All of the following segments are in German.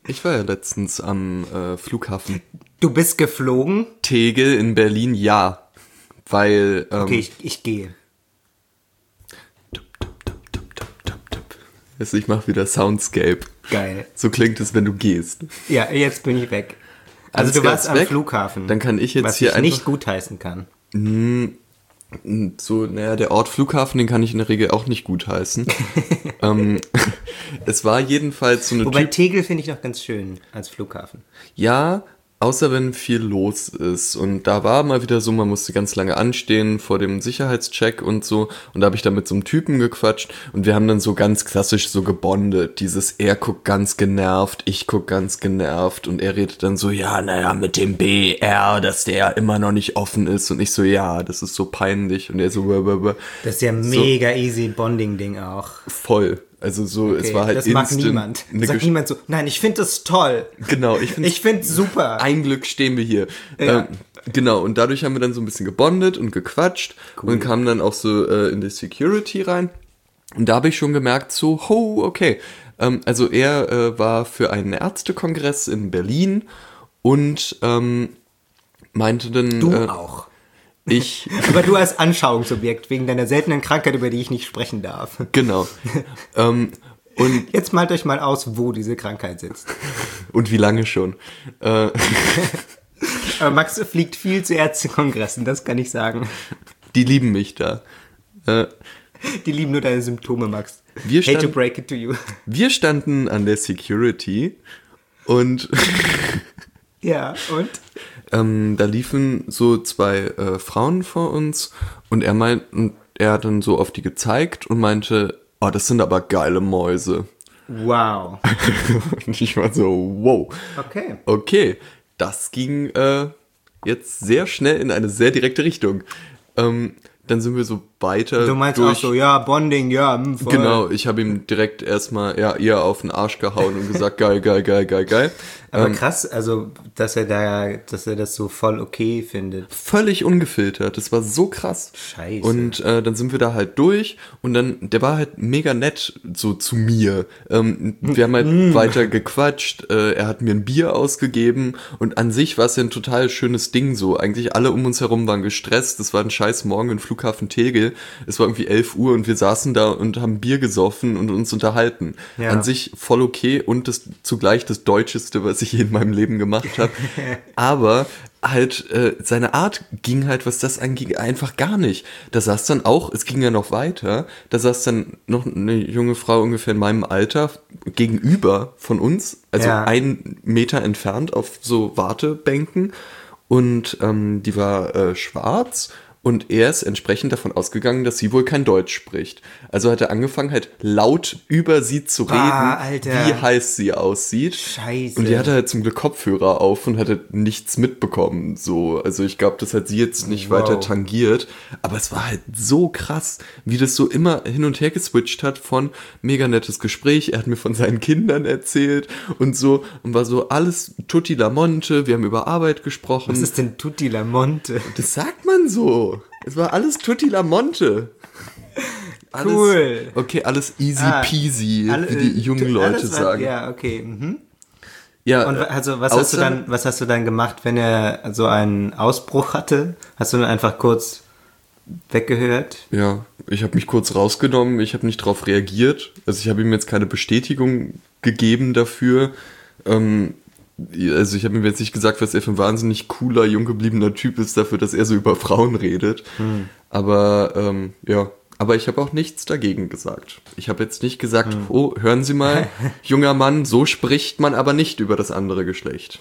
Ich war ja letztens am Flughafen Du bist geflogen? Tegel in Berlin, ja. Weil, Okay, ich gehe. also ich mache wieder Soundscape. Geil. So klingt es, wenn du gehst. Ja, jetzt bin ich weg. Also Ganz, du warst ganz am weg? Flughafen. Dann kann ich jetzt was hier ich nicht einfach- gutheißen kann. So, naja, der Ort Flughafen, den kann ich in der Regel auch nicht gutheißen. Es war jedenfalls so eine Wobei Tegel finde ich noch ganz schön als Flughafen. Ja, außer wenn viel los ist. Und da war mal wieder so, man musste ganz lange anstehen vor dem Sicherheitscheck und so. Und da habe ich dann mit so einem Typen gequatscht. Und wir haben dann so ganz klassisch so gebondet. Dieses, er guckt ganz genervt, ich guck ganz genervt. Und er redet dann so, ja, naja, mit dem BR, dass der immer noch nicht offen ist. Und ich so, ja, das ist so peinlich. Und er so, Das ist ja mega easy Bonding-Ding auch. voll. Also so, Okay, es war halt das mag instant niemand. eine Sagt niemand so, nein, ich finde das toll. Genau, Ich finde super. ein Glück stehen wir hier. Ja. Genau, und dadurch haben wir dann so ein bisschen gebondet und gequatscht und kamen dann auch so in die Security rein. Und da habe ich schon gemerkt, so, okay. Also er war für einen Ärztekongress in Berlin und meinte dann... Du auch. Ich, Aber du als Anschauungsobjekt, wegen deiner seltenen Krankheit, über die ich nicht sprechen darf. genau. Und Jetzt malt euch mal aus, wo diese Krankheit sitzt. wie lange schon? Aber Max fliegt viel zu Ärztekongressen, das kann ich sagen. Die lieben mich da. Die lieben nur deine Symptome, Max. Wir Hate to stand- break it to you. Wir standen an der Security und... Ja, und? Da liefen so zwei Frauen vor uns und er hat dann so auf die gezeigt und meinte, oh, das sind aber geile Mäuse. Wow. Und ich war so, wow. Okay, das ging jetzt sehr schnell in eine sehr direkte Richtung. Dann sind wir so weiter Du meinst durch. auch so, ja, Bonding, ja, voll. Genau, ich habe ihm direkt erstmal eher auf den Arsch gehauen und gesagt, geil. Aber krass, also, dass er das so voll okay findet. Völlig ungefiltert, das war so krass. Scheiße. Und dann sind wir da halt durch und dann, der war halt mega nett so zu mir. Wir haben halt weiter gequatscht, er hat mir ein Bier ausgegeben und an sich war es ja ein total schönes Ding so. Eigentlich alle um uns herum waren gestresst, das war ein scheiß Morgen im Flughafen Tegel. Es war irgendwie 11 Uhr und wir saßen da und haben Bier gesoffen und uns unterhalten. Ja. An sich voll okay und zugleich das Deutscheste, was ich je in meinem Leben gemacht habe. Aber halt, seine Art ging halt, was das anging, einfach gar nicht. Da saß dann auch, es ging ja noch weiter, da saß dann noch eine junge Frau ungefähr in meinem Alter gegenüber von uns, also Ja. 1 Meter entfernt auf so Wartebänken und die war schwarz. Und er ist entsprechend davon ausgegangen, dass sie wohl kein Deutsch spricht. Also hat er angefangen, halt laut über sie zu reden, Alter. wie heiß sie aussieht. Scheiße. Und die hatte halt zum Glück Kopfhörer auf und hatte nichts mitbekommen. So, also ich glaube, das hat sie jetzt nicht weiter tangiert. Aber es war halt so krass, wie das so immer hin und her geswitcht hat von mega nettes Gespräch. Er hat mir von seinen Kindern erzählt und so. Und war so alles tutti la monte. Wir haben über Arbeit gesprochen. Was ist denn Tutti la Monte? Das sagt man so. Es war alles tutti la monte. Alles, Cool. Okay, alles easy peasy, Alle- wie die jungen Leute alles war- sagen. Ja, okay. Mhm. Ja, Und also, was außer- hast du dann gemacht, wenn er so einen Ausbruch hatte? Hast du dann einfach kurz weggehört? Ja, ich habe mich kurz rausgenommen, ich habe nicht darauf reagiert. Also ich habe ihm jetzt keine Bestätigung gegeben dafür. Also ich habe ihm jetzt nicht gesagt, was er für ein wahnsinnig cooler, jung gebliebener Typ ist dafür, dass er so über Frauen redet. Aber ja, aber ich habe auch nichts dagegen gesagt. Ich habe jetzt nicht gesagt, oh, hören Sie mal, junger Mann, so spricht man aber nicht über das andere Geschlecht.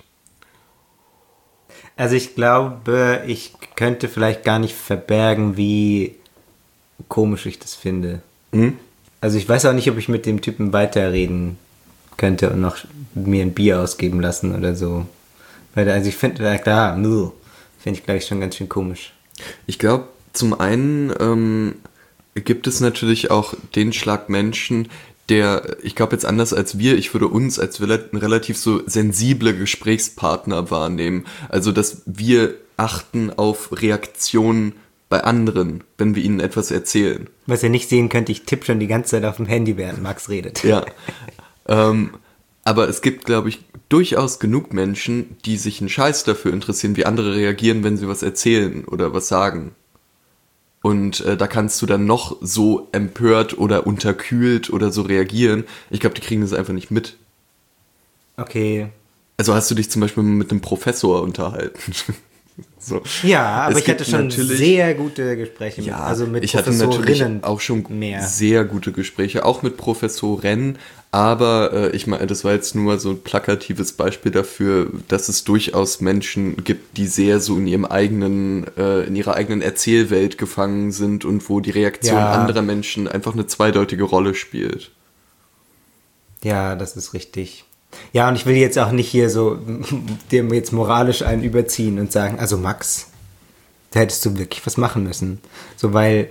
Also ich glaube, ich könnte vielleicht gar nicht verbergen, wie komisch ich das finde. Also ich weiß auch nicht, ob ich mit dem Typen weiterreden könnte und noch mir ein Bier ausgeben lassen oder so. Weil also ich finde, klar, finde ich glaube ich schon ganz schön komisch. Ich glaube, zum einen gibt es natürlich auch den Schlag Menschen, der, ich glaube jetzt anders als wir, ich würde uns als relativ so sensible Gesprächspartner wahrnehmen. Also, dass wir achten auf Reaktionen bei anderen, wenn wir ihnen etwas erzählen. Was ihr nicht sehen könnt, ich tippe schon die ganze Zeit auf dem Handy, während Max redet. Ja. Aber es gibt, glaube ich, durchaus genug Menschen, die sich einen Scheiß dafür interessieren, wie andere reagieren, wenn sie was erzählen oder was sagen. Und da kannst du dann noch so empört oder unterkühlt oder so reagieren. Ich glaube, die kriegen das einfach nicht mit. Okay. Also hast du dich zum Beispiel mit einem Professor unterhalten? So. Ja, aber ich hatte schon sehr gute Gespräche mit, ich hatte natürlich auch schon sehr gute Gespräche, auch mit Professorinnen, aber ich meine, das war jetzt nur so ein plakatives Beispiel dafür, dass es durchaus Menschen gibt, die sehr so in ihrer eigenen Erzählwelt gefangen sind und wo die Reaktion anderer Menschen einfach eine zweideutige Rolle spielt. Ja, das ist richtig. Ja, und ich will jetzt auch nicht hier so dem jetzt moralisch einen überziehen und sagen, also Max, da hättest du wirklich was machen müssen. So, weil,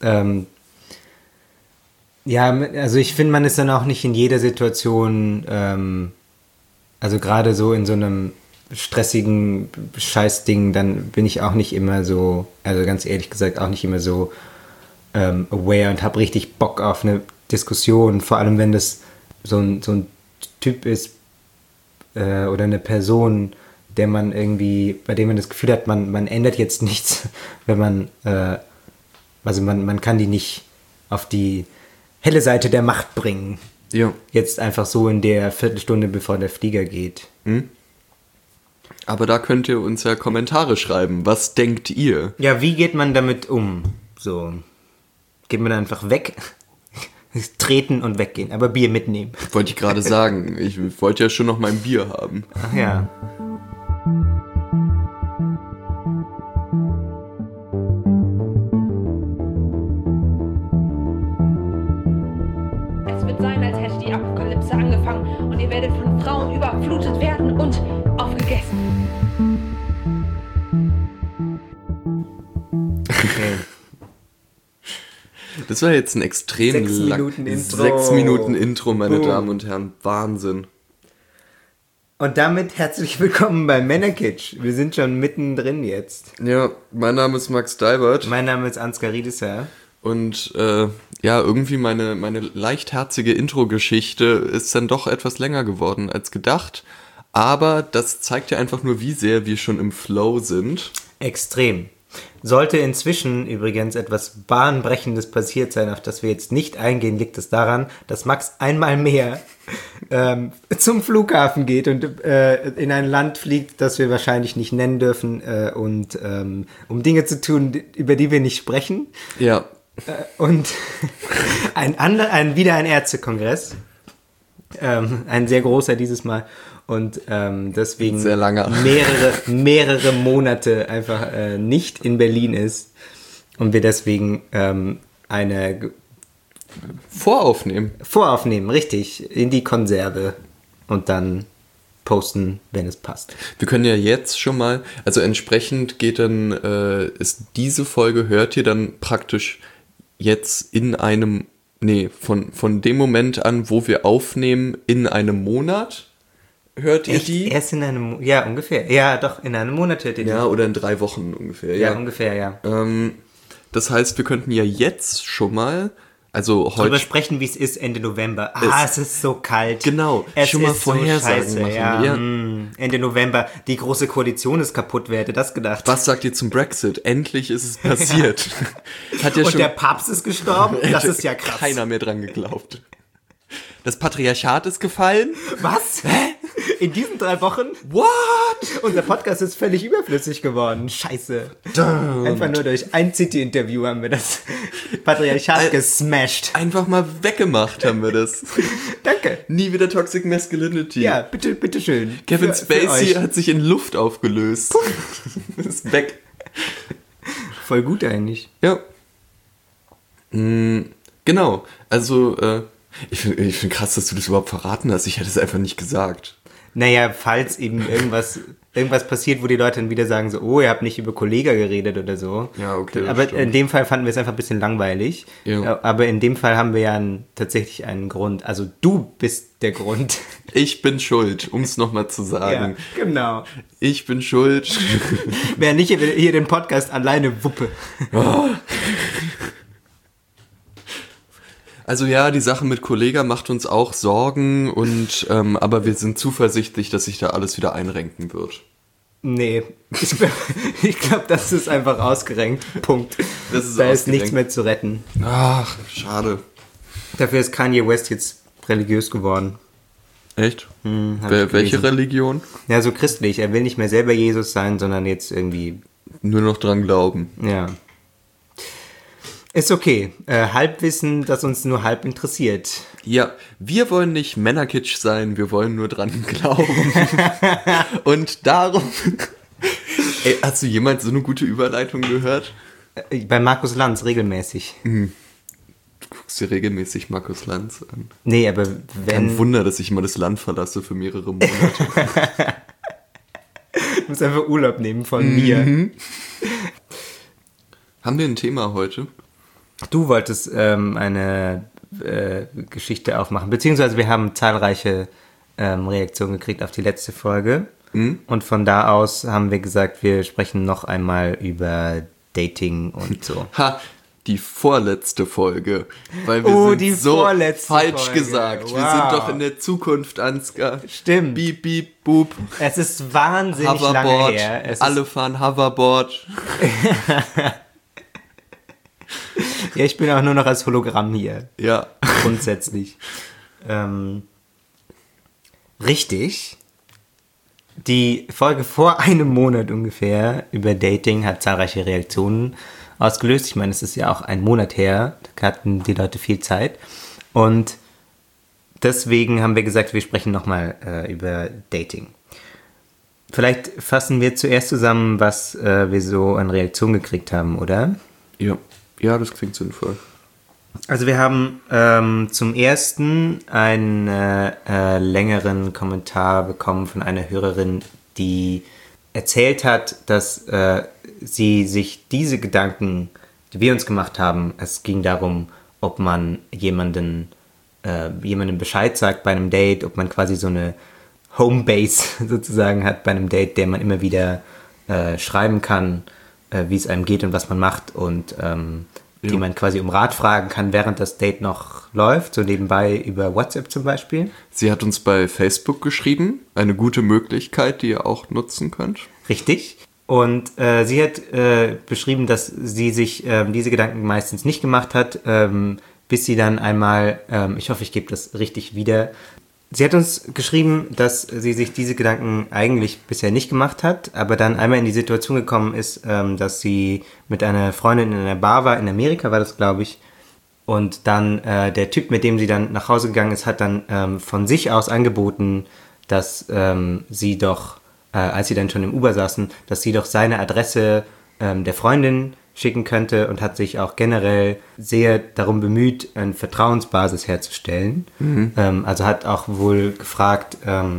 also ich finde, man ist dann auch nicht in jeder Situation, also gerade so in so einem stressigen Scheißding, dann bin ich auch nicht immer so, also ganz ehrlich gesagt, auch nicht immer so aware und habe richtig Bock auf eine Diskussion, vor allem wenn das so ein Typ ist oder eine Person, bei dem man das Gefühl hat, man ändert jetzt nichts, wenn man, also man kann die nicht auf die helle Seite der Macht bringen. Ja. Jetzt einfach so in der Viertelstunde, bevor der Flieger geht. Aber da könnt ihr uns ja Kommentare schreiben. Was denkt ihr? Ja, wie geht man damit um? So, geht man einfach weg? Treten und weggehen, aber Bier mitnehmen. Wollte ich gerade sagen. Ich wollte ja schon noch mein Bier haben. Ach ja. Es wird sein, als hätte die Apokalypse angefangen und ihr werdet von Frauen überflutet werden und aufgegessen. Okay. Das war jetzt ein extrem 6 Minuten Intro. 6 Minuten Intro, meine Damen und Herren. Wahnsinn. Und damit herzlich willkommen bei Männerkitsch. Wir sind schon mittendrin jetzt. Ja, mein Name ist Max Deibert. Mein Name ist Ansgar Riedesher. Und irgendwie meine leichtherzige Intro-Geschichte ist dann doch etwas länger geworden als gedacht. Aber das zeigt ja einfach nur, wie sehr wir schon im Flow sind. Extrem. Sollte inzwischen übrigens etwas Bahnbrechendes passiert sein, auf das wir jetzt nicht eingehen, liegt es daran, dass Max einmal mehr zum Flughafen geht und in ein Land fliegt, das wir wahrscheinlich nicht nennen dürfen, und um Dinge zu tun, über die wir nicht sprechen. Ja. Und wieder ein Ärztekongress. Ein sehr großer dieses Mal. Und deswegen sehr langer. mehrere Monate einfach nicht in Berlin ist und wir deswegen eine Voraufnehmen, richtig, in die Konserve und dann posten, wenn es passt. Wir können ja jetzt schon mal, also entsprechend geht dann, ist diese Folge, hört ihr dann praktisch jetzt von dem Moment an, wo wir aufnehmen, in einem Monat. Hört ihr die? Erst in einem, ja, ungefähr. Ja, doch, in einem Monat hört ihr die. Ja, oder in 3 Wochen ungefähr. Ja, ungefähr, ja. Das heißt, wir könnten ja jetzt schon mal, also heute... Darüber sprechen, wie es ist Ende November. Es ist so kalt. Genau, es schon mal ist Vorhersagen so machen. Ja. Ende November, die große Koalition ist kaputt, wer hätte das gedacht? Was sagt ihr zum Brexit? Endlich ist es passiert. Hat ja und schon, der Papst ist gestorben? Das ist ja krass. Keiner mehr dran geglaubt. Das Patriarchat ist gefallen. Was? Hä? In diesen 3 Wochen? What? Unser Podcast ist völlig überflüssig geworden. Scheiße. Einfach nur durch ein City-Interview haben wir das Patriarchat gesmashed. Einfach mal weggemacht haben wir das. Danke. Nie wieder Toxic Masculinity. Ja, bitte schön. Kevin Spacey hat sich in Luft aufgelöst. Ist weg. Voll gut eigentlich. Ja. Genau. Also, ich find krass, dass du das überhaupt verraten hast. Ich hätte es einfach nicht gesagt. Naja, falls eben irgendwas passiert, wo die Leute dann wieder sagen so, oh, ihr habt nicht über Kollega geredet oder so. Ja, okay. Aber in dem Fall fanden wir es einfach ein bisschen langweilig. Ja. Aber in dem Fall haben wir ja tatsächlich einen Grund. Also du bist der Grund. Ich bin schuld, um es nochmal zu sagen. Ja, genau. Ich bin schuld. Wer nicht hier den Podcast alleine wuppe. Oh. Also ja, die Sache mit Kollega macht uns auch Sorgen, und aber wir sind zuversichtlich, dass sich da alles wieder einrenken wird. Nee, ich glaube, das ist einfach ausgerenkt. Punkt. Das ist da ist ausgerenkt. nichts mehr zu retten. Ach, schade. Dafür ist Kanye West jetzt religiös geworden. Echt? Hab ich Welche gelesen. Religion? Ja, so christlich. Er will nicht mehr selber Jesus sein, sondern jetzt irgendwie, Nur noch dran glauben. ja. Ist okay. Halbwissen, das uns nur halb interessiert. Ja, wir wollen nicht Männerkitsch sein, wir wollen nur dran glauben. Und darum... Ey, hast du jemals so eine gute Überleitung gehört? Bei Markus Lanz regelmäßig. Du guckst dir regelmäßig Markus Lanz an. Nee, aber Kein wenn... Wunder, dass ich immer das Land verlasse für mehrere Monate. Du musst einfach Urlaub nehmen von mir. Haben wir ein Thema heute? Du wolltest eine Geschichte aufmachen, beziehungsweise wir haben zahlreiche Reaktionen gekriegt auf die letzte Folge. Und von da aus haben wir gesagt, wir sprechen noch einmal über Dating und so. Ha, die vorletzte Folge. Weil wir sind die so vorletzte falsch Folge. gesagt. Wir Wow. sind doch in der Zukunft, Ansgar. Stimmt. Beep, beep, boop. Es ist wahnsinnig lange Hoverboard. her. Es Alle fahren Hoverboard. ja, ich bin auch nur noch als Hologramm hier. Ja. Grundsätzlich. Richtig. Die Folge vor einem Monat ungefähr über Dating hat zahlreiche Reaktionen ausgelöst. Ich meine, es ist ja auch ein Monat her, da hatten die Leute viel Zeit. Und deswegen haben wir gesagt, wir sprechen nochmal über Dating. Vielleicht fassen wir zuerst zusammen, was wir so an Reaktionen gekriegt haben, oder? Ja. Ja, das klingt sinnvoll. Also wir haben zum ersten einen längeren Kommentar bekommen von einer Hörerin, die erzählt hat, dass sie sich diese Gedanken, die wir uns gemacht haben, es ging darum, ob man jemandem Bescheid sagt bei einem Date, ob man quasi so eine Homebase sozusagen hat bei einem Date, der man immer wieder schreiben kann, wie es einem geht und was man macht, und die man quasi um Rat fragen kann, während das Date noch läuft, so nebenbei über WhatsApp zum Beispiel. Sie hat uns bei Facebook geschrieben. Eine gute Möglichkeit, die ihr auch nutzen könnt. Richtig. Und sie hat beschrieben, dass sie sich diese Gedanken meistens nicht gemacht hat, bis sie dann einmal, ich hoffe, ich gebe das richtig wieder, sie hat uns geschrieben, dass sie sich diese Gedanken eigentlich bisher nicht gemacht hat, aber dann einmal in die Situation gekommen ist, dass sie mit einer Freundin in einer Bar war, in Amerika war das, glaube ich, und dann der Typ, mit dem sie dann nach Hause gegangen ist, hat dann von sich aus angeboten, dass sie doch, als sie dann schon im Uber saßen, dass sie doch seine Adresse der Freundin schicken könnte, und hat sich auch generell sehr darum bemüht, eine Vertrauensbasis herzustellen. Also hat auch wohl gefragt,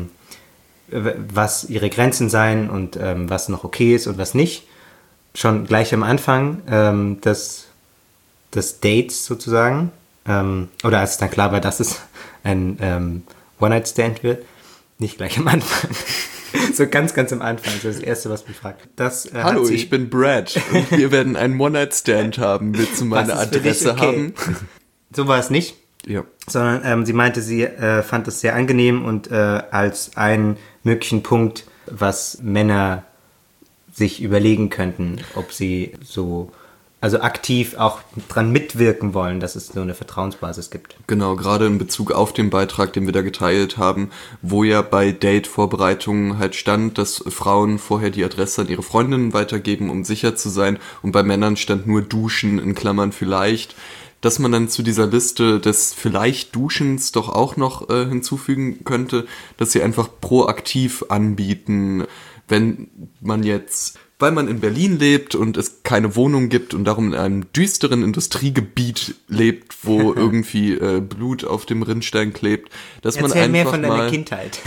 was ihre Grenzen seien und was noch okay ist und was nicht. Schon gleich am Anfang des Dates sozusagen. Oder als es dann klar war, dass es ein One-Night-Stand wird. Nicht gleich am Anfang. So ganz, ganz am Anfang. Das ist das Erste, was mich fragt. Hallo, ich bin Brad und wir werden einen One-Night-Stand haben. Willst du meine Was ist für dich Adresse okay? haben? So war es nicht. Ja. Sondern sie meinte, sie fand es sehr angenehm und als einen möglichen Punkt, was Männer sich überlegen könnten, ob sie so, also aktiv auch dran mitwirken wollen, dass es so eine Vertrauensbasis gibt. Genau, gerade in Bezug auf den Beitrag, den wir da geteilt haben, wo ja bei Date-Vorbereitungen halt stand, dass Frauen vorher die Adresse an ihre Freundinnen weitergeben, um sicher zu sein, und bei Männern stand nur Duschen, in Klammern vielleicht, dass man dann zu dieser Liste des vielleicht Duschens doch auch noch hinzufügen könnte, dass sie einfach proaktiv anbieten, wenn man jetzt, weil man in Berlin lebt und es keine Wohnung gibt und darum in einem düsteren Industriegebiet lebt, wo irgendwie Blut auf dem Rinnstein klebt, dass man Erzähl einfach mehr von deiner mal... Kindheit.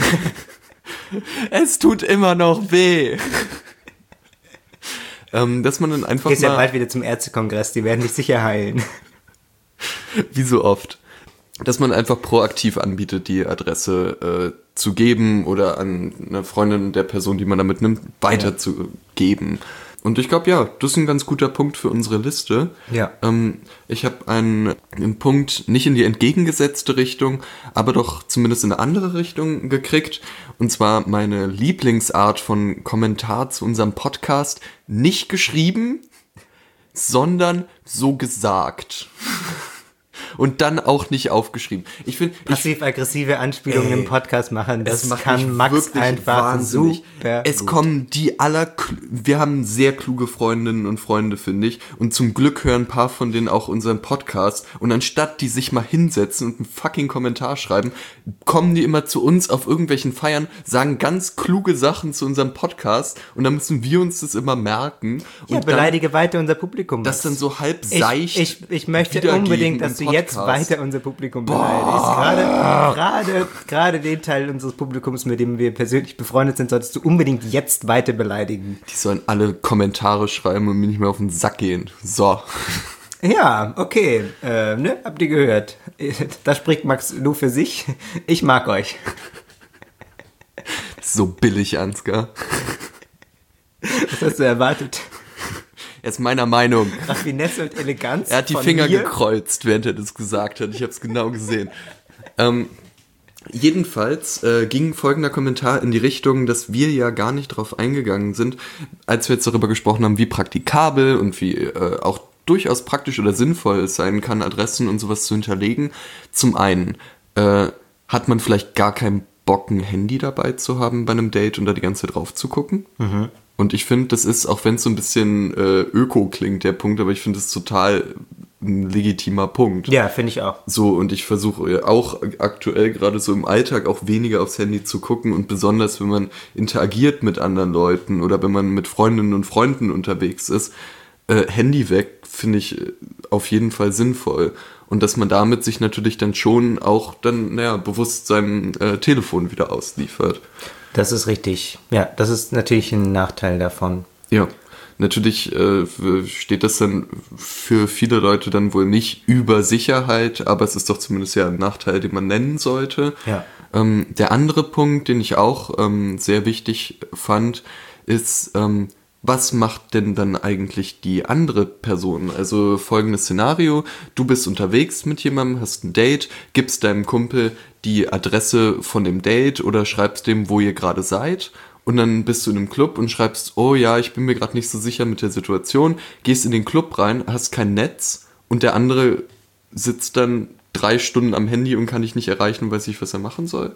Es tut immer noch weh. Dass man dann einfach Gehst ja mal... bald wieder zum Ärztekongress, die werden dich sicher heilen. Wie so oft. Dass man einfach proaktiv anbietet, die Adresse zu geben oder an eine Freundin der Person, die man da mitnimmt, weiterzugeben. Und ich glaube, ja, das ist ein ganz guter Punkt für unsere Liste. Ja. Ich habe einen Punkt nicht in die entgegengesetzte Richtung, aber doch zumindest in eine andere Richtung gekriegt. Und zwar meine Lieblingsart von Kommentar zu unserem Podcast. Nicht geschrieben, sondern so gesagt. Und dann auch nicht aufgeschrieben. Ich finde, passiv-aggressive Anspielungen im Podcast machen, das macht kann mich Max wirklich einfach wahnsinnig. super Es gut. kommen wir haben sehr kluge Freundinnen und Freunde, finde ich. Und zum Glück hören ein paar von denen auch unseren Podcast. Und anstatt die sich mal hinsetzen und einen fucking Kommentar schreiben, kommen die immer zu uns auf irgendwelchen Feiern, sagen ganz kluge Sachen zu unserem Podcast. Und dann müssen wir uns das immer merken. Ja, Und beleidige weiter unser Publikum. das dann so halb seicht Ich möchte wiedergeben unbedingt, dass im du jetzt Podcast. weiter unser Publikum beleidigst. Gerade den Teil unseres Publikums, mit dem wir persönlich befreundet sind, solltest du unbedingt jetzt weiter beleidigen. Die sollen alle Kommentare schreiben und mir nicht mehr auf den Sack gehen. So. Ja, okay. Habt ihr gehört? Da spricht Max nur für sich. Ich mag euch. So billig, Ansgar. Was hast du erwartet? Er ist meiner Meinung. Raffinesse und Eleganz. Er hat die von Finger mir? gekreuzt, während er das gesagt hat. Ich habe es genau gesehen. Jedenfalls ging folgender Kommentar in die Richtung, dass wir ja gar nicht drauf eingegangen sind, als wir jetzt darüber gesprochen haben, wie praktikabel und wie auch durchaus praktisch oder sinnvoll es sein kann, Adressen und sowas zu hinterlegen. Zum einen hat man vielleicht gar keinen Bock, ein Handy dabei zu haben bei einem Date und da die ganze Zeit drauf zu gucken. Und ich finde, das ist, auch wenn es so ein bisschen öko klingt, der Punkt, aber ich finde es total ein legitimer Punkt. Ja, finde ich auch. So, und ich versuche auch aktuell gerade so im Alltag auch weniger aufs Handy zu gucken und besonders, wenn man interagiert mit anderen Leuten oder wenn man mit Freundinnen und Freunden unterwegs ist, Handy weg, finde ich auf jeden Fall sinnvoll. Und dass man damit sich natürlich dann schon auch dann, bewusst seinem Telefon wieder ausliefert. Das ist richtig. Ja, das ist natürlich ein Nachteil davon. Ja, natürlich steht das dann für viele Leute dann wohl nicht über Sicherheit, aber es ist doch zumindest ja ein Nachteil, den man nennen sollte. Ja. Der andere Punkt, den ich auch sehr wichtig fand, ist, was macht denn dann eigentlich die andere Person? Also folgendes Szenario, du bist unterwegs mit jemandem, hast ein Date, gibst deinem Kumpel die Adresse von dem Date oder schreibst dem, wo ihr gerade seid und dann bist du in einem Club und schreibst, oh ja, ich bin mir gerade nicht so sicher mit der Situation, gehst in den Club rein, hast kein Netz und der andere sitzt dann 3 Stunden am Handy und kann dich nicht erreichen und weiß nicht, was er machen soll.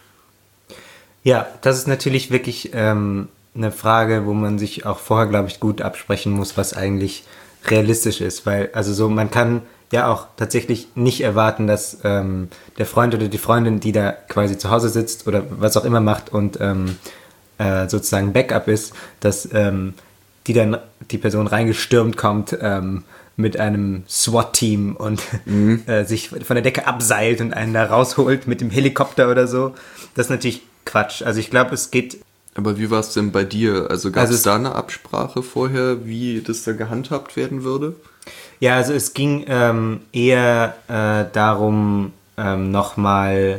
Ja, das ist natürlich wirklich eine Frage, wo man sich auch vorher, glaube ich, gut absprechen muss, was eigentlich realistisch ist, weil also so man kann ja auch tatsächlich nicht erwarten, dass der Freund oder die Freundin, die da quasi zu Hause sitzt oder was auch immer macht und sozusagen Backup ist, dass die dann die Person reingestürmt kommt mit einem SWAT-Team und sich von der Decke abseilt und einen da rausholt mit dem Helikopter oder so. Das ist natürlich Quatsch. Also ich glaube, es geht. Aber wie war es denn bei dir? Also gab es Also da eine Absprache vorher, wie das da gehandhabt werden würde? Ja, also es ging eher darum, nochmal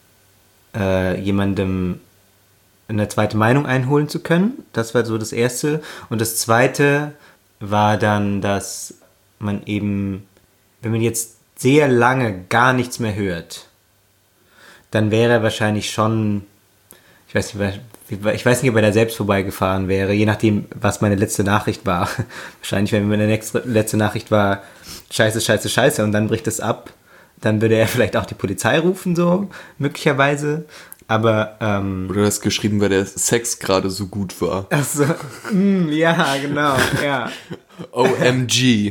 jemandem eine zweite Meinung einholen zu können. Das war so das Erste. Und das Zweite war dann, dass man eben, wenn man jetzt sehr lange gar nichts mehr hört, dann wäre wahrscheinlich schon, ich weiß nicht, ob er da selbst vorbeigefahren wäre, je nachdem, was meine letzte Nachricht war. Wahrscheinlich, wenn meine letzte Nachricht war, scheiße, scheiße, scheiße, und dann bricht es ab, dann würde er vielleicht auch die Polizei rufen, so, möglicherweise. Aber, Oder das geschrieben, weil der Sex gerade so gut war. also, ja, genau, ja. OMG.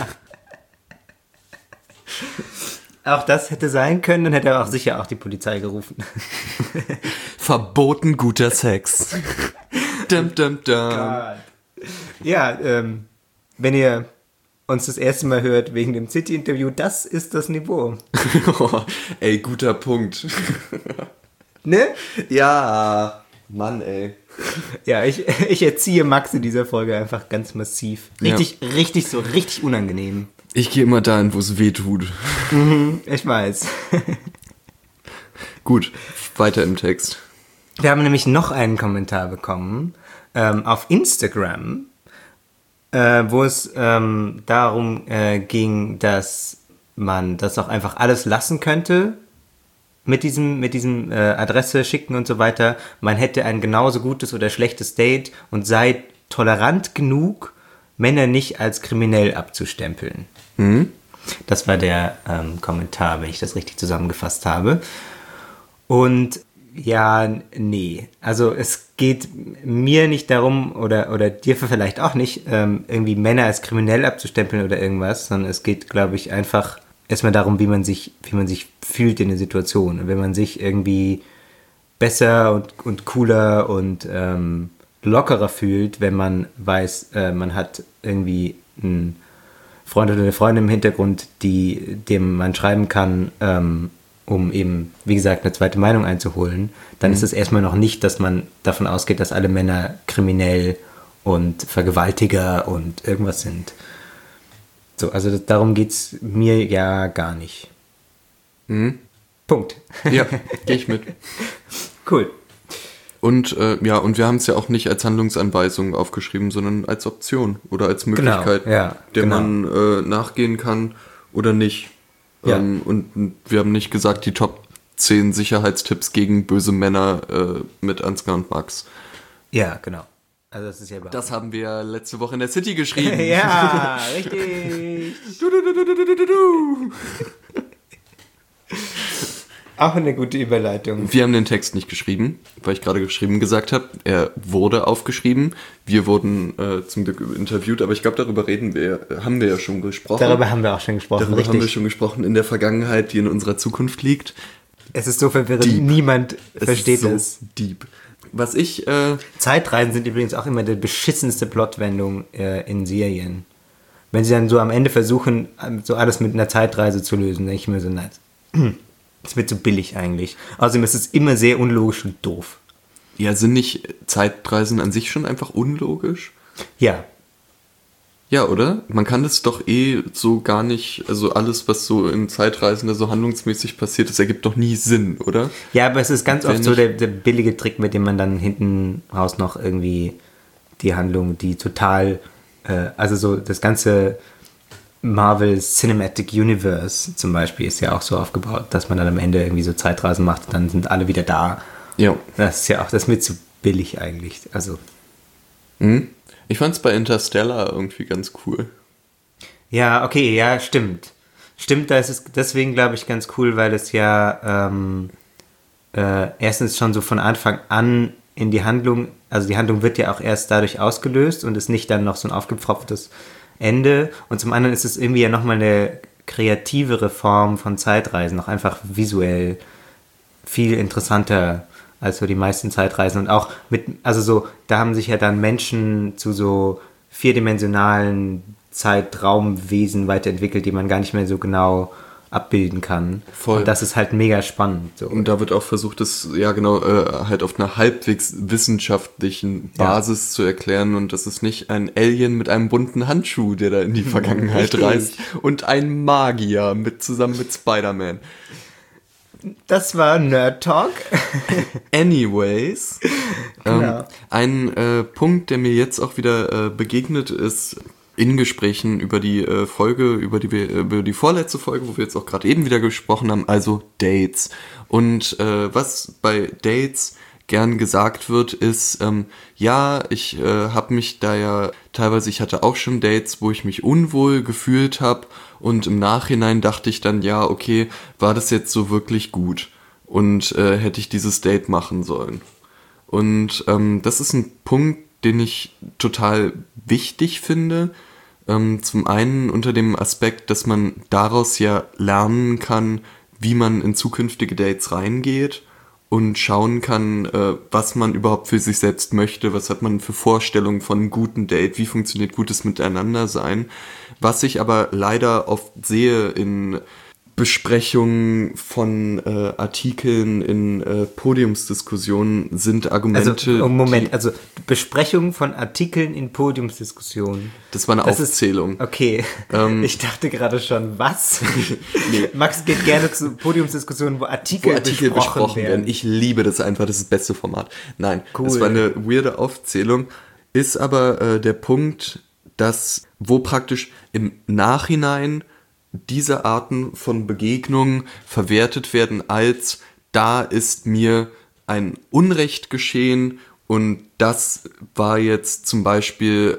Auch das hätte sein können, dann hätte er auch sicher auch die Polizei gerufen. Verboten guter Sex. Dum, dum, dum. Ja, wenn ihr uns das erste Mal hört wegen dem City-Interview, das ist das Niveau. Ey, guter Punkt. Ne? Ja, Mann, ey. Ja, ich erziehe Max in dieser Folge einfach ganz massiv. Richtig unangenehm. Ich gehe immer dahin, wo es weh tut. Ich weiß. Gut, weiter im Text. Wir haben nämlich noch einen Kommentar bekommen auf Instagram wo es darum ging, dass man das auch einfach alles lassen könnte mit diesem Adresse schicken und so weiter. Man hätte ein genauso gutes oder schlechtes Date und sei tolerant genug, Männer nicht als kriminell abzustempeln. Das war der Kommentar, wenn ich das richtig zusammengefasst habe. Und ja, nee. Also es geht mir nicht darum, oder dir vielleicht auch nicht, irgendwie Männer als kriminell abzustempeln oder irgendwas, sondern es geht, glaube ich, einfach erstmal darum, wie man sich fühlt in der Situation. Und wenn man sich irgendwie besser und cooler und lockerer fühlt, wenn man weiß, man hat irgendwie einen Freund oder eine Freundin im Hintergrund, dem man schreiben kann, um eben, wie gesagt, eine zweite Meinung einzuholen, dann ist es erstmal noch nicht, dass man davon ausgeht, dass alle Männer kriminell und Vergewaltiger und irgendwas sind. So, also darum geht's mir ja gar nicht. Punkt. Ja, gehe ich mit. Cool. Und und wir haben es ja auch nicht als Handlungsanweisung aufgeschrieben, sondern als Option oder als Möglichkeit, der man nachgehen kann oder nicht. Ja. Und wir haben nicht gesagt, die Top 10 Sicherheitstipps gegen böse Männer mit Ansgar und Max. Ja, genau. Also das ist ja das haben wir letzte Woche in der City geschrieben. Ja, richtig. Auch eine gute Überleitung. Wir haben den Text nicht geschrieben, weil ich gerade geschrieben gesagt habe. Er wurde aufgeschrieben. Wir wurden zum Glück interviewt, aber ich glaube, darüber haben wir ja schon gesprochen. Darüber haben wir auch schon gesprochen, Darüber haben wir schon gesprochen in der Vergangenheit, die in unserer Zukunft liegt. Es ist so verwirrend, Deep. Niemand versteht so es. Deep. Was ich... Zeitreisen sind übrigens auch immer die beschissenste Plotwendung in Serien. Wenn sie dann so am Ende versuchen, so alles mit einer Zeitreise zu lösen, denke ich mir so, nein, das wird so billig eigentlich. Außerdem ist es immer sehr unlogisch und doof. Ja, sind nicht Zeitreisen an sich schon einfach unlogisch? Ja. Ja, oder? Man kann das doch so gar nicht, also alles, was so in Zeitreisen da so handlungsmäßig passiert, das ergibt doch nie Sinn, oder? Ja, aber es ist ganz oft so der billige Trick, mit dem man dann hinten raus noch irgendwie die Handlung, die total, also so das ganze Marvel Cinematic Universe zum Beispiel ist ja auch so aufgebaut, dass man dann am Ende irgendwie so Zeitreisen macht und dann sind alle wieder da. Ja. Das ist ja auch, das ist mir zu billig eigentlich, also. Ich fand's bei Interstellar irgendwie ganz cool. Ja, okay, ja, stimmt. Stimmt, da ist es deswegen, glaube ich, ganz cool, weil es ja erstens schon so von Anfang an in die Handlung, also die Handlung wird ja auch erst dadurch ausgelöst und ist nicht dann noch so ein aufgepfropftes Ende. Und zum anderen ist es irgendwie ja nochmal eine kreativere Form von Zeitreisen, auch einfach visuell viel interessanter als so die meisten Zeitreisen. Und auch also so, da haben sich ja dann Menschen zu so vierdimensionalen Zeitraumwesen weiterentwickelt, die man gar nicht mehr so genau abbilden kann. Voll. Und das ist halt mega spannend. So. Und da wird auch versucht, das halt auf einer halbwegs wissenschaftlichen Basis zu erklären und das ist nicht ein Alien mit einem bunten Handschuh, der da in die Vergangenheit reist und ein Magier zusammen mit Spider-Man. Das war Nerd Talk. Anyways, Genau. ein Punkt, der mir jetzt auch wieder begegnet ist, in Gesprächen über die Folge, über die vorletzte Folge, wo wir jetzt auch gerade eben wieder gesprochen haben, also Dates. Und was bei Dates gern gesagt wird, ist, ich habe mich da ja teilweise, ich hatte auch schon Dates, wo ich mich unwohl gefühlt habe und im Nachhinein dachte ich dann, ja, okay, war das jetzt so wirklich gut und hätte ich dieses Date machen sollen. Und das ist ein Punkt, den ich total wichtig finde. Zum einen unter dem Aspekt, dass man daraus ja lernen kann, wie man in zukünftige Dates reingeht und schauen kann, was man überhaupt für sich selbst möchte, was hat man für Vorstellungen von einem guten Date, wie funktioniert gutes Miteinandersein. Was ich aber leider oft sehe in Besprechungen von Artikeln in Podiumsdiskussionen sind Argumente... Also Besprechungen von Artikeln in Podiumsdiskussionen. Das war eine Aufzählung. Okay, ich dachte gerade schon, was? Nee. Max geht gerne zu Podiumsdiskussionen, wo Artikel besprochen werden. Ich liebe das einfach, das ist das beste Format. Nein, cool. Das war eine weirde Aufzählung, ist aber der Punkt, wo praktisch im Nachhinein diese Arten von Begegnungen verwertet werden als, da ist mir ein Unrecht geschehen und das war jetzt zum Beispiel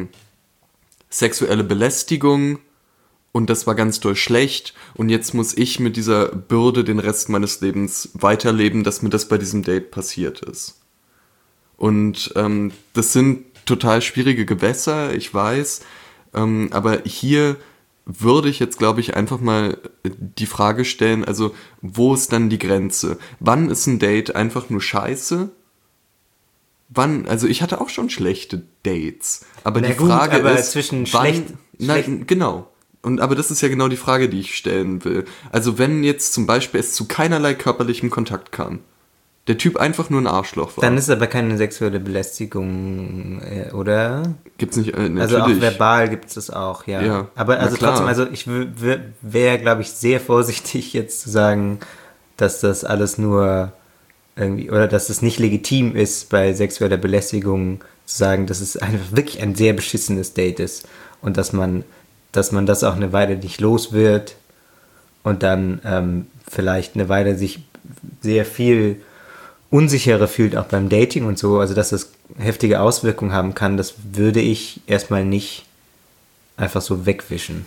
sexuelle Belästigung und das war ganz doll schlecht und jetzt muss ich mit dieser Bürde den Rest meines Lebens weiterleben, dass mir das bei diesem Date passiert ist. Und das sind total schwierige Gewässer, ich weiß, aber hier würde ich jetzt, glaube ich, einfach mal die Frage stellen, also wo ist dann die Grenze? Wann ist ein Date einfach nur scheiße? Wann, also ich hatte auch schon schlechte Dates, aber die Frage ist, zwischen schlecht. Genau. Aber das ist ja genau die Frage, die ich stellen will. Also wenn jetzt zum Beispiel es zu keinerlei körperlichem Kontakt kam, der Typ einfach nur ein Arschloch war. Dann ist es aber keine sexuelle Belästigung, oder? Gibt's nicht, natürlich. Also auch verbal gibt es das auch, ja. Ja, aber also trotzdem, also ich wäre, glaube ich, sehr vorsichtig jetzt zu sagen, dass das alles nur irgendwie, oder dass es nicht legitim ist, bei sexueller Belästigung zu sagen, dass es einfach wirklich ein sehr beschissenes Date ist und dass man das auch eine Weile nicht los wird und dann vielleicht eine Weile sich sehr viel unsicherer fühlt, auch beim Dating und so, also dass das heftige Auswirkungen haben kann, das würde ich erstmal nicht einfach so wegwischen.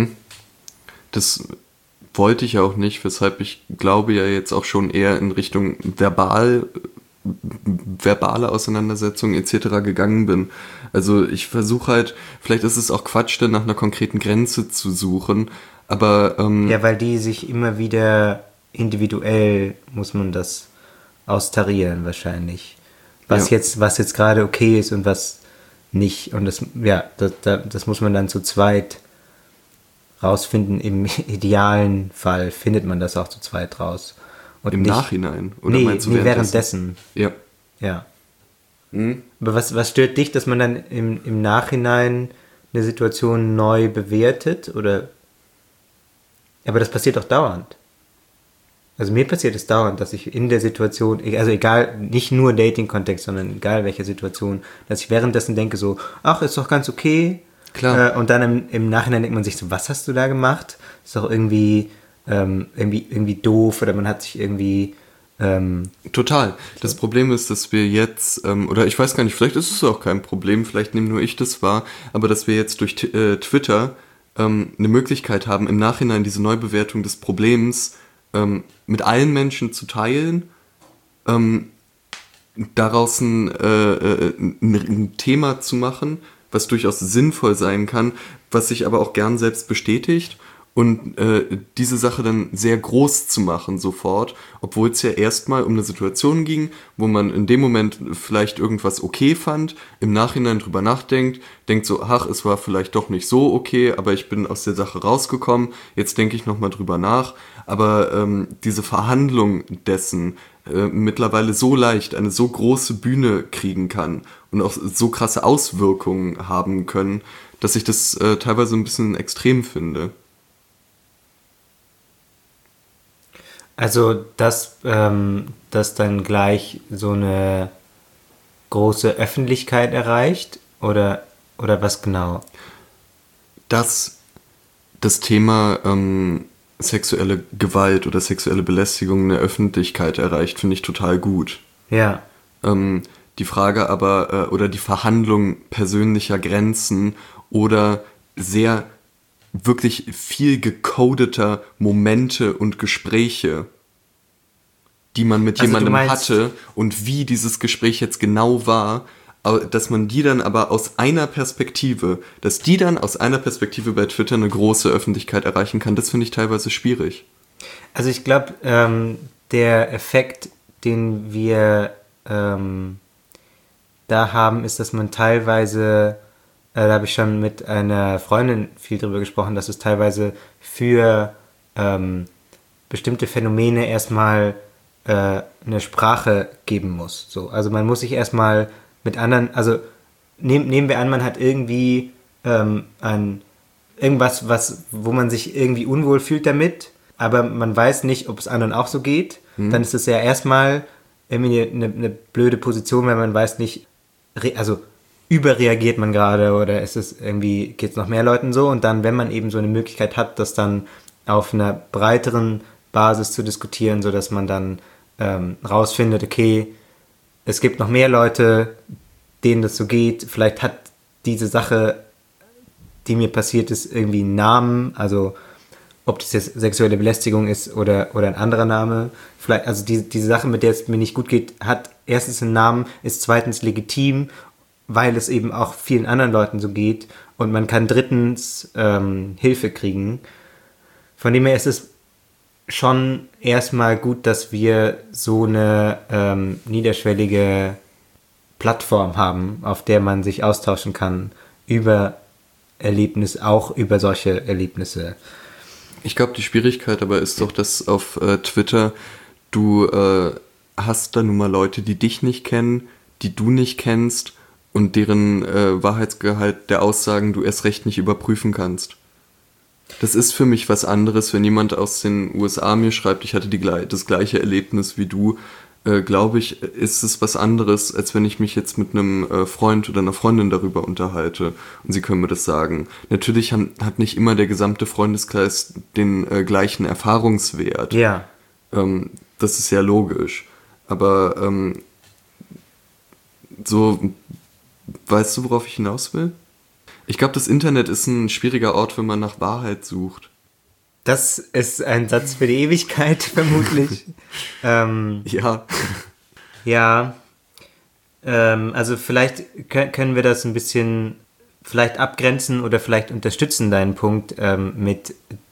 Das wollte ich auch nicht, weshalb ich glaube ja jetzt auch schon eher in Richtung verbale Auseinandersetzungen etc. gegangen bin. Also ich versuche halt, vielleicht ist es auch Quatsch, dann nach einer konkreten Grenze zu suchen, aber ja, weil die sich immer wieder individuell, muss man das austarieren wahrscheinlich. Was jetzt gerade okay ist und was nicht. Und das muss man dann zu zweit rausfinden. Im idealen Fall findet man das auch zu zweit raus. Und im nicht, Nachhinein? Oder meinst du währenddessen? Ja. Ja. Aber was stört dich, dass man dann im Nachhinein eine Situation neu bewertet? Oder? Aber das passiert doch dauernd. Also mir passiert es dauernd, dass ich in der Situation, also egal, nicht nur Dating-Kontext, sondern egal welche Situation, dass ich währenddessen denke so, ach, ist doch ganz okay. Klar. Und dann im Nachhinein denkt man sich so, was hast du da gemacht? Ist doch irgendwie doof oder man hat sich irgendwie... Total. Das Problem ist, dass wir jetzt, oder ich weiß gar nicht, vielleicht ist es auch kein Problem, vielleicht nehme nur ich das wahr, aber dass wir jetzt durch Twitter eine Möglichkeit haben, im Nachhinein diese Neubewertung des Problems mit allen Menschen zu teilen, daraus ein Thema zu machen, was durchaus sinnvoll sein kann, was sich aber auch gern selbst bestätigt und diese Sache dann sehr groß zu machen sofort, obwohl es ja erstmal um eine Situation ging, wo man in dem Moment vielleicht irgendwas okay fand, im Nachhinein drüber nachdenkt, denkt so, ach, es war vielleicht doch nicht so okay, aber ich bin aus der Sache rausgekommen, jetzt denke ich nochmal drüber nach, aber diese Verhandlung dessen mittlerweile so leicht eine so große Bühne kriegen kann und auch so krasse Auswirkungen haben können, dass ich das teilweise ein bisschen extrem finde. Also, dass dann gleich so eine große Öffentlichkeit erreicht oder was genau? Dass das Thema sexuelle Gewalt oder sexuelle Belästigung in der Öffentlichkeit erreicht, finde ich total gut. Ja. Die Frage aber, oder die Verhandlung persönlicher Grenzen oder sehr wirklich viel gecodeter Momente und Gespräche, die man mit jemandem hatte und wie dieses Gespräch jetzt genau war, dass man die dann aber aus einer Perspektive, bei Twitter eine große Öffentlichkeit erreichen kann, das finde ich teilweise schwierig. Also ich glaube, der Effekt, den wir da haben, ist, dass man teilweise, da habe ich schon mit einer Freundin viel drüber gesprochen, dass es teilweise für bestimmte Phänomene erstmal eine Sprache geben muss. So, also man muss sich erstmal mit anderen, also nehmen wir an, man hat irgendwie irgendwas, wo man sich irgendwie unwohl fühlt damit, aber man weiß nicht, ob es anderen auch so geht, dann ist es ja erstmal irgendwie eine blöde Position, weil man weiß nicht, also überreagiert man gerade oder ist es irgendwie, geht es noch mehr Leuten so? Und dann, wenn man eben so eine Möglichkeit hat, das dann auf einer breiteren Basis zu diskutieren, sodass man dann rausfindet, okay, es gibt noch mehr Leute, denen das so geht, vielleicht hat diese Sache, die mir passiert ist, irgendwie einen Namen, also ob das jetzt sexuelle Belästigung ist oder ein anderer Name. Vielleicht, also diese Sache, mit der es mir nicht gut geht, hat erstens einen Namen, ist zweitens legitim, weil es eben auch vielen anderen Leuten so geht und man kann drittens Hilfe kriegen. Von dem her ist es schon erstmal gut, dass wir so eine niederschwellige Plattform haben, auf der man sich austauschen kann über Erlebnisse, auch über solche Erlebnisse. Ich glaube, die Schwierigkeit aber ist doch, dass auf Twitter du hast da nun mal Leute, die dich nicht kennen, die du nicht kennst und deren Wahrheitsgehalt der Aussagen du erst recht nicht überprüfen kannst. Das ist für mich was anderes, wenn jemand aus den USA mir schreibt, ich hatte das gleiche Erlebnis wie du, glaube ich, ist es was anderes, als wenn ich mich jetzt mit einem Freund oder einer Freundin darüber unterhalte und sie können mir das sagen. Natürlich hat nicht immer der gesamte Freundeskreis den gleichen Erfahrungswert. Ja. Das ist ja logisch. Aber so, weißt du, worauf ich hinaus will? Ich glaube, das Internet ist ein schwieriger Ort, wenn man nach Wahrheit sucht. Das ist ein Satz für die Ewigkeit, vermutlich. Ja. Ja. Also vielleicht können wir das ein bisschen vielleicht abgrenzen oder vielleicht unterstützen deinen Punkt mit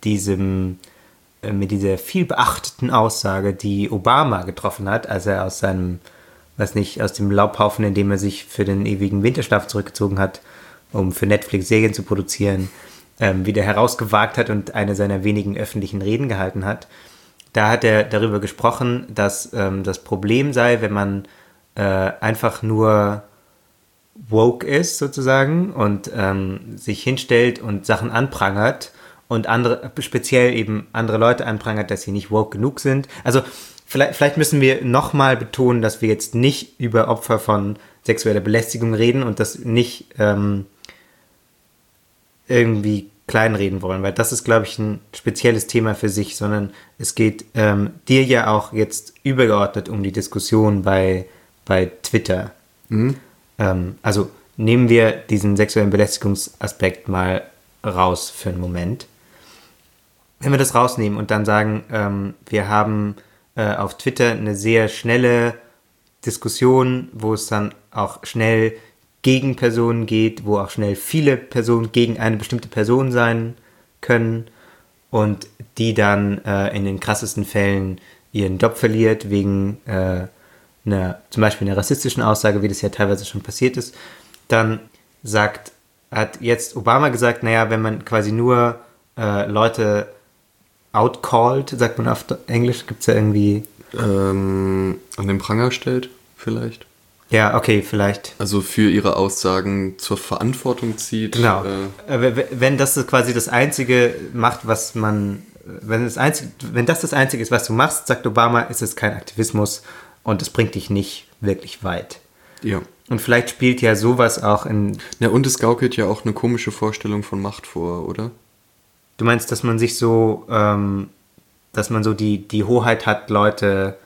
dieser viel beachteten Aussage, die Obama getroffen hat, als er aus seinem, aus dem Laubhaufen, in dem er sich für den ewigen Winterschlaf zurückgezogen hat, um für Netflix Serien zu produzieren, wieder herausgewagt hat und eine seiner wenigen öffentlichen Reden gehalten hat. Da hat er darüber gesprochen, dass das Problem sei, wenn man einfach nur woke ist sozusagen und sich hinstellt und Sachen anprangert und speziell eben andere Leute anprangert, dass sie nicht woke genug sind. Also vielleicht müssen wir nochmal betonen, dass wir jetzt nicht über Opfer von sexueller Belästigung reden und das nicht irgendwie kleinreden wollen, weil das ist, glaube ich, ein spezielles Thema für sich, sondern es geht dir ja auch jetzt übergeordnet um die Diskussion bei Twitter. Mhm. Also nehmen wir diesen sexuellen Belästigungsaspekt mal raus für einen Moment. Wenn wir das rausnehmen und dann sagen, wir haben auf Twitter eine sehr schnelle Diskussion, wo es dann auch schnell gegen Personen geht, wo auch schnell viele Personen gegen eine bestimmte Person sein können und die dann in den krassesten Fällen ihren Job verliert wegen zum Beispiel einer rassistischen Aussage, wie das ja teilweise schon passiert ist, dann hat jetzt Obama gesagt, naja, wenn man quasi nur Leute outcallt, sagt man auf Englisch, gibt es ja irgendwie... an den Pranger stellt, vielleicht. Ja, okay, vielleicht. Also für ihre Aussagen zur Verantwortung zieht. Genau. Wenn das quasi das Einzige macht, was man... Wenn das das Einzige ist, was du machst, sagt Obama, ist es kein Aktivismus und es bringt dich nicht wirklich weit. Ja. Und vielleicht spielt ja sowas auch in... Ja, und es gaukelt ja auch eine komische Vorstellung von Macht vor, oder? Du meinst, dass man sich so... dass man so die Hoheit hat, Leute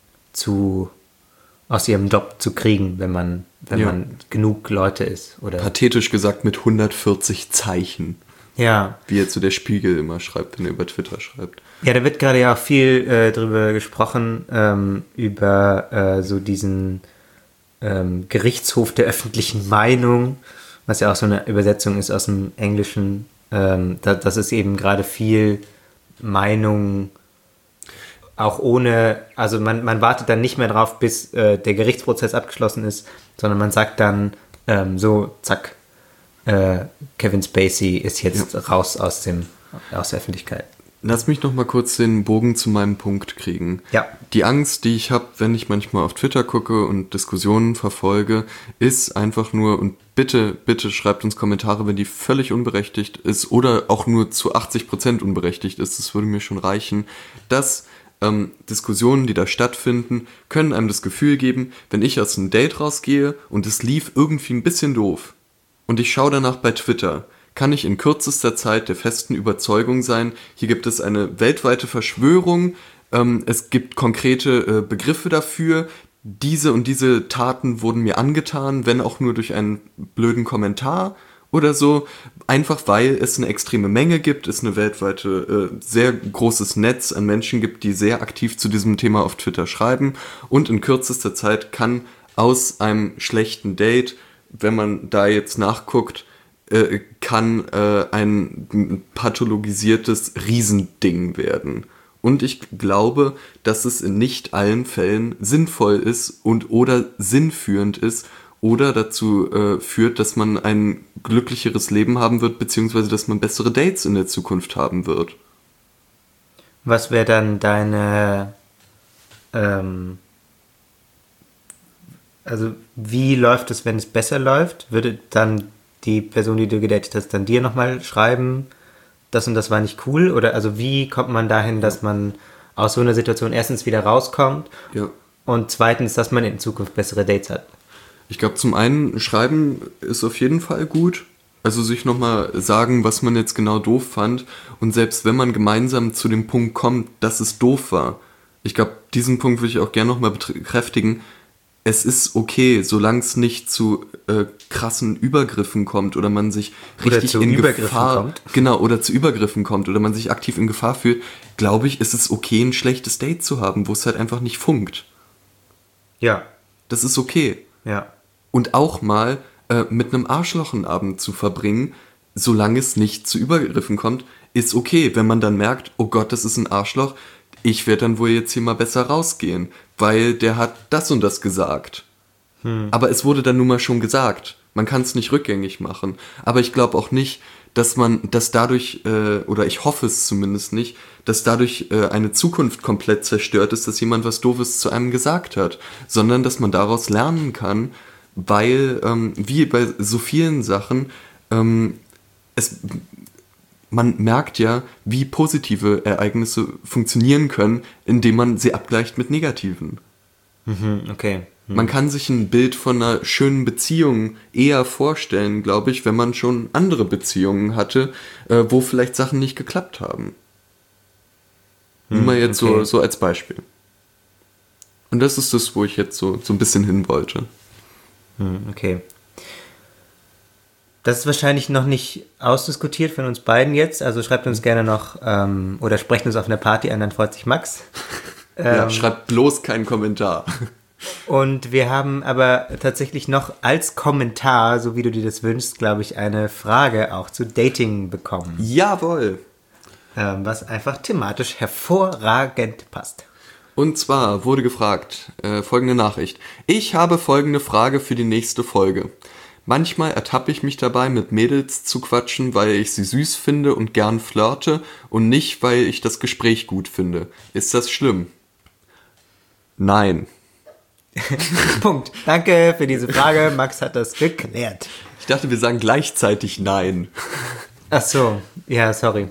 aus ihrem Job zu kriegen, wenn man genug Leute ist, oder? Pathetisch gesagt mit 140 Zeichen. Ja. Wie jetzt so der Spiegel immer schreibt, wenn er über Twitter schreibt. Ja, da wird gerade ja auch viel drüber gesprochen, über so diesen Gerichtshof der öffentlichen Meinung, was ja auch so eine Übersetzung ist aus dem Englischen. Das ist eben gerade viel Meinung, auch ohne, also man wartet dann nicht mehr drauf, bis der Gerichtsprozess abgeschlossen ist, sondern man sagt dann so, zack, Kevin Spacey ist jetzt raus aus der Öffentlichkeit. Lass mich noch mal kurz den Bogen zu meinem Punkt kriegen. Ja. Die Angst, die ich habe, wenn ich manchmal auf Twitter gucke und Diskussionen verfolge, ist einfach nur, und bitte schreibt uns Kommentare, wenn die völlig unberechtigt ist oder auch nur zu 80% unberechtigt ist, das würde mir schon reichen, dass Diskussionen, die da stattfinden, können einem das Gefühl geben, wenn ich aus einem Date rausgehe und es lief irgendwie ein bisschen doof und ich schaue danach bei Twitter, kann ich in kürzester Zeit der festen Überzeugung sein, hier gibt es eine weltweite Verschwörung, es gibt konkrete Begriffe dafür, diese und diese Taten wurden mir angetan, wenn auch nur durch einen blöden Kommentar oder so, einfach weil es eine extreme Menge gibt, es eine weltweite, sehr großes Netz an Menschen gibt, die sehr aktiv zu diesem Thema auf Twitter schreiben und in kürzester Zeit kann aus einem schlechten Date, wenn man da jetzt nachguckt, kann ein pathologisiertes Riesending werden. Und ich glaube, dass es in nicht allen Fällen sinnvoll ist und oder sinnführend ist oder dazu führt, dass man ein glücklicheres Leben haben wird, beziehungsweise dass man bessere Dates in der Zukunft haben wird. Was wäre dann deine, also wie läuft es, wenn es besser läuft? Würde dann die Person, die du gedatet hast, dann dir nochmal schreiben, das und das war nicht cool? Oder also wie kommt man dahin, dass man aus so einer Situation erstens wieder rauskommt und zweitens, dass man in Zukunft bessere Dates hat? Ich glaube, zum einen, Schreiben ist auf jeden Fall gut. Also sich nochmal sagen, was man jetzt genau doof fand. Und selbst wenn man gemeinsam zu dem Punkt kommt, dass es doof war. Ich glaube, diesen Punkt würde ich auch gerne nochmal bekräftigen. Es ist okay, solange es nicht zu krassen Übergriffen kommt oder man sich richtig in Gefahr... Genau, oder zu Übergriffen kommt oder man sich aktiv in Gefahr fühlt, glaube ich, ist es okay, ein schlechtes Date zu haben, wo es halt einfach nicht funkt. Ja. Das ist okay. Ja. Und auch mal mit einem Arschloch einen Abend zu verbringen, solange es nicht zu Übergriffen kommt, ist okay. Wenn man dann merkt, oh Gott, das ist ein Arschloch, ich werde dann wohl jetzt hier mal besser rausgehen, weil der hat das und das gesagt. Aber es wurde dann nun mal schon gesagt. Man kann es nicht rückgängig machen. Aber ich glaube auch nicht, dass dadurch, oder ich hoffe es zumindest nicht, dass dadurch eine Zukunft komplett zerstört ist, dass jemand was Doofes zu einem gesagt hat, sondern dass man daraus lernen kann, weil, wie bei so vielen Sachen, man merkt ja, wie positive Ereignisse funktionieren können, indem man sie abgleicht mit negativen. Okay. Man kann sich ein Bild von einer schönen Beziehung eher vorstellen, glaube ich, wenn man schon andere Beziehungen hatte, wo vielleicht Sachen nicht geklappt haben. Nur mal jetzt so als Beispiel. Und das ist das, wo ich jetzt so ein bisschen hin wollte. Okay. Das ist wahrscheinlich noch nicht ausdiskutiert von uns beiden jetzt, also schreibt uns gerne noch oder sprecht uns auf einer Party an, dann freut sich Max. Ja, schreibt bloß keinen Kommentar. Und wir haben aber tatsächlich noch als Kommentar, so wie du dir das wünschst, glaube ich, eine Frage auch zu Dating bekommen. Jawohl. Was einfach thematisch hervorragend passt. Und zwar wurde gefragt, folgende Nachricht. Ich habe folgende Frage für die nächste Folge. Manchmal ertappe ich mich dabei, mit Mädels zu quatschen, weil ich sie süß finde und gern flirte und nicht, weil ich das Gespräch gut finde. Ist das schlimm? Nein. Punkt. Danke für diese Frage. Max hat das geklärt. Ich dachte, wir sagen gleichzeitig Nein. Ach so. Ja, sorry.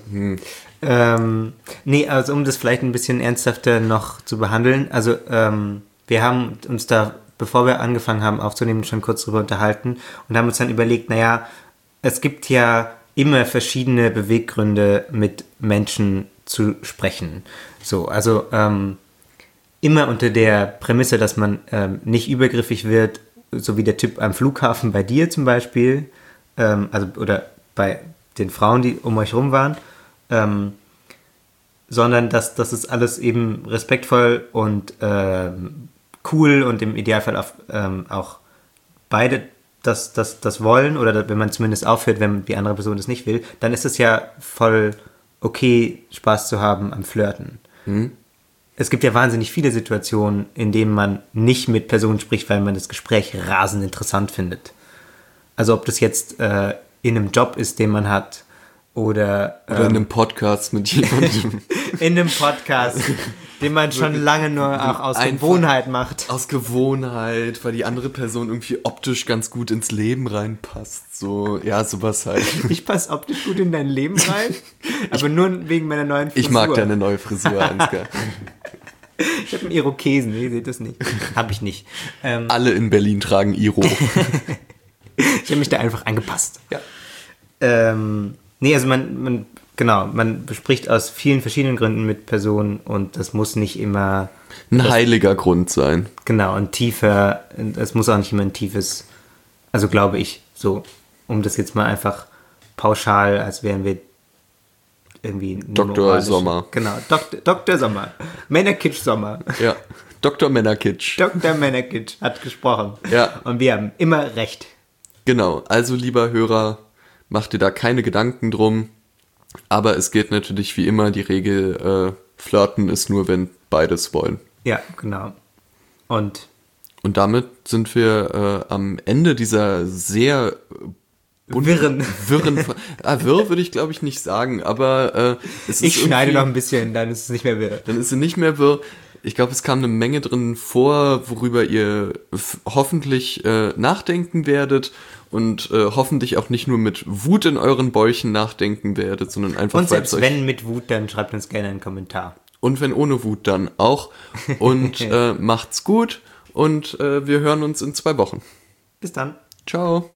Nee, also um das vielleicht ein bisschen ernsthafter noch zu behandeln. Also wir haben uns da, bevor wir angefangen haben aufzunehmen, schon kurz drüber unterhalten und haben uns dann überlegt, naja, es gibt ja immer verschiedene Beweggründe, mit Menschen zu sprechen. So, also immer unter der Prämisse, dass man nicht übergriffig wird, so wie der Typ am Flughafen bei dir zum Beispiel, also oder bei den Frauen, die um euch rum waren, sondern dass es alles eben respektvoll und cool und im Idealfall auch beide das wollen oder wenn man zumindest aufhört, wenn die andere Person das nicht will, dann ist es ja voll okay, Spaß zu haben am Flirten. Es gibt ja wahnsinnig viele Situationen, in denen man nicht mit Personen spricht, weil man das Gespräch rasend interessant findet. Also ob das jetzt in einem Job ist, den man hat, oder in einem Podcast mit jemandem. In einem Podcast, den man schon lange nur auch aus Gewohnheit macht. Aus Gewohnheit, weil die andere Person irgendwie optisch ganz gut ins Leben reinpasst. So, ja, sowas halt. Ich passe optisch gut in dein Leben rein, aber nur wegen meiner neuen Frisur. Ich mag deine neue Frisur, Ansgar. Ich habe einen Irokesen, ihr seht das nicht. Habe ich nicht. Alle in Berlin tragen Iro. Ich habe mich da einfach angepasst. Ja. Nee, also man bespricht aus vielen verschiedenen Gründen mit Personen und das muss nicht immer Ein heiliger Grund sein. genau und tiefer, es muss auch nicht immer ein tiefes, also glaube ich, so, um das jetzt mal einfach pauschal, als wären wir irgendwie Dr. moralische- Sommer. Genau, Dr. Sommer. Männerkitsch Sommer. Ja. Dr. Männerkitsch. Dr. Männerkitsch hat gesprochen. Ja. Und wir haben immer recht. Genau, also lieber Hörer, mach dir da keine Gedanken drum. Aber es geht natürlich wie immer die Regel, flirten ist nur, wenn beides wollen. Ja, genau. Und Und damit sind wir am Ende dieser sehr Wirren. wirr würde ich glaube ich nicht sagen, aber es ist Ich schneide irgendwie- noch ein bisschen, dann ist es nicht mehr wirr. Dann ist sie nicht mehr wirr. Ich glaube, es kam eine Menge drin vor, worüber ihr hoffentlich nachdenken werdet und hoffentlich auch nicht nur mit Wut in euren Bäuchen nachdenken werdet, sondern einfach Und selbst euch wenn mit Wut, dann schreibt uns gerne einen Kommentar. und wenn ohne Wut dann auch. Und macht's gut und wir hören uns in 2 Wochen. Bis dann. Ciao.